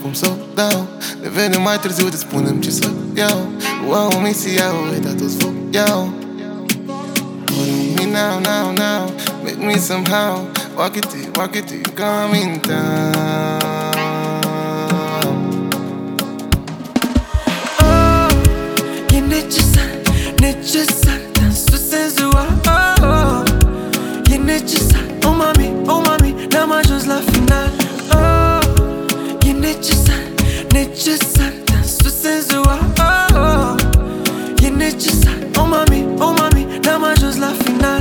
cum să o dau. Ne vedem mai târziu, te spunem ce să iau. Wow, misia, uitat toți foc iau. Hold on me now, now, now. Make me somehow walk it till you come in town. Oh, e necesar, necesar dansul senzual. Oh, e necesar, oh mami, n-am ajuns la final. Oh, e necesar, necesar dansul senzual. Oh, e necesar, oh mami, n-am ajuns la final.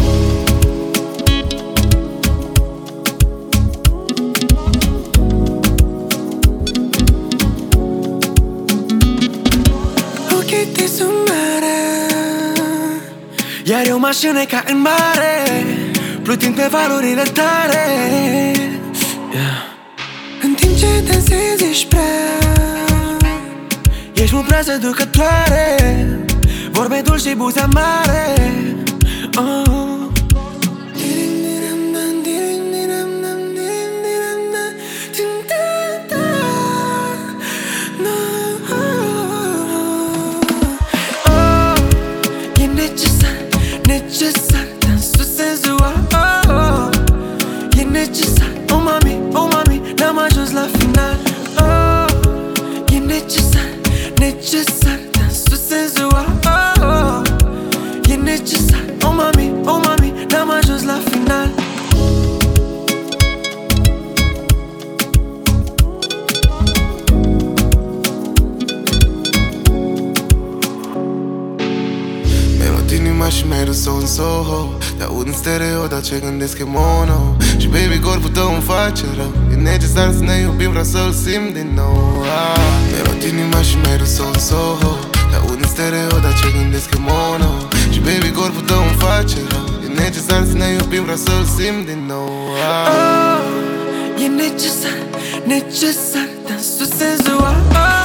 Ochii tăi sunt mare, iar eu mă așine ca în mare, plutind pe valurile tale. În timp ce dansezi ești prea, ești mult prea seducătoare, vorbe dulci și buze amare. Oh. Necesar, dansul senzual. Oh, e necesar, oh mami, n-am ajuns la final. Oh, e necesar, necesar dansul senzual. Oh, e necesar, oh mami, n-am ajuns la final. Inima și mi-ai dus-o în Soho. Te aud în stereo, dar ce gândesc e mono. Și baby, corpul tău îmi face rău. E necesar să ne iubim, vreau să-l simt din nou. Mi-ai luat inima și mi-ai dus-o în Soho. Te aud în stereo, dar ce gândesc e mono. Și baby, corpul tău îmi face rău. E necesar să ne iubim, vreau să-l simt din nou. Oh, e necesar, necesar dansul senzual.